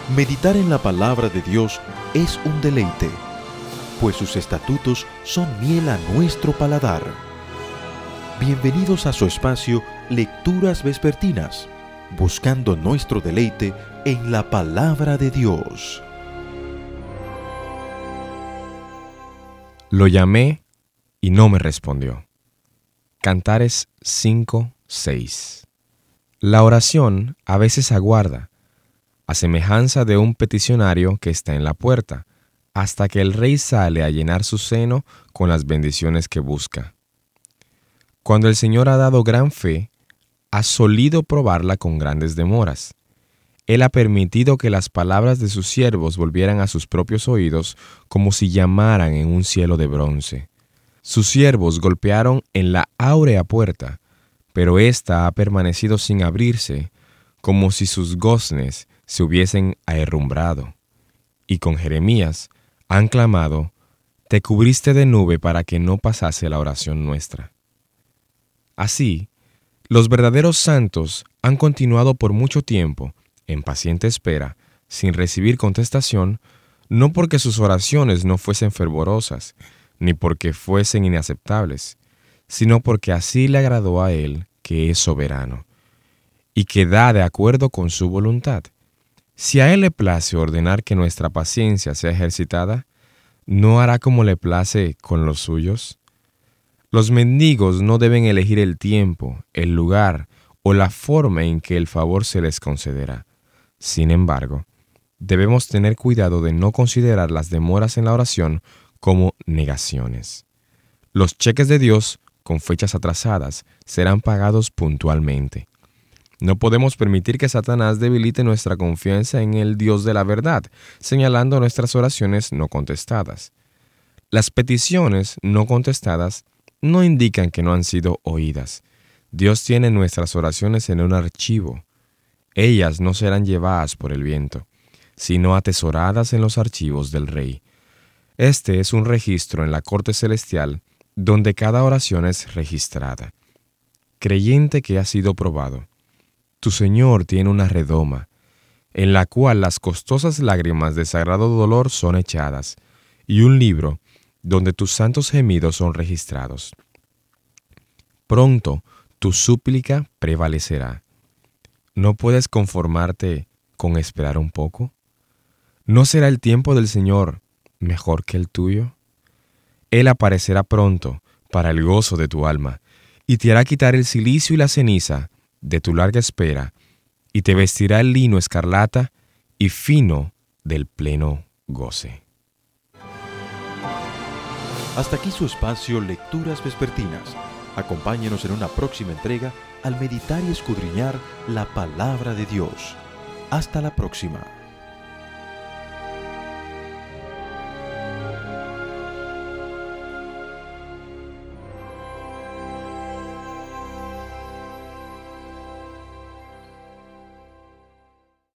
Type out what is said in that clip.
Meditar en la palabra de Dios es un deleite, pues sus estatutos son miel a nuestro paladar. Bienvenidos a su espacio Lecturas Vespertinas, buscando nuestro deleite en la palabra de Dios. Lo llamé y no me respondió. Cantares 5:6. La oración a veces aguarda, a semejanza de un peticionario que está en la puerta, hasta que el rey sale a llenar su seno con las bendiciones que busca. Cuando el Señor ha dado gran fe, ha solido probarla con grandes demoras. Él ha permitido que las palabras de sus siervos volvieran a sus propios oídos como si llamaran en un cielo de bronce. Sus siervos golpearon en la áurea puerta, pero ésta ha permanecido sin abrirse, como si sus goznes se hubiesen aherrumbrado. Y con Jeremías han clamado: te cubriste de nube para que no pasase la oración nuestra. Así, los verdaderos santos han continuado por mucho tiempo, en paciente espera, sin recibir contestación, no porque sus oraciones no fuesen fervorosas, ni porque fuesen inaceptables, sino porque así le agradó a Él, que es soberano, y que da de acuerdo con su voluntad. Si a Él le place ordenar que nuestra paciencia sea ejercitada, ¿no hará como le place con los suyos? Los mendigos no deben elegir el tiempo, el lugar o la forma en que el favor se les concederá. Sin embargo, debemos tener cuidado de no considerar las demoras en la oración como negaciones. Los cheques de Dios, con fechas atrasadas, serán pagados puntualmente. No podemos permitir que Satanás debilite nuestra confianza en el Dios de la verdad, señalando nuestras oraciones no contestadas. Las peticiones no contestadas no indican que no han sido oídas. Dios tiene nuestras oraciones en un archivo. Ellas no serán llevadas por el viento, sino atesoradas en los archivos del Rey. Este es un registro en la corte celestial donde cada oración es registrada. Creyente que ha sido probado, tu Señor tiene una redoma, en la cual las costosas lágrimas de sagrado dolor son echadas, y un libro donde tus santos gemidos son registrados. Pronto tu súplica prevalecerá. ¿No puedes conformarte con esperar un poco? ¿No será el tiempo del Señor mejor que el tuyo? Él aparecerá pronto para el gozo de tu alma, y te hará quitar el cilicio y la ceniza de tu larga espera, y te vestirá el lino escarlata y fino del pleno goce. Hasta aquí su espacio Lecturas Vespertinas. Acompáñenos en una próxima entrega al meditar y escudriñar la palabra de Dios. Hasta la próxima.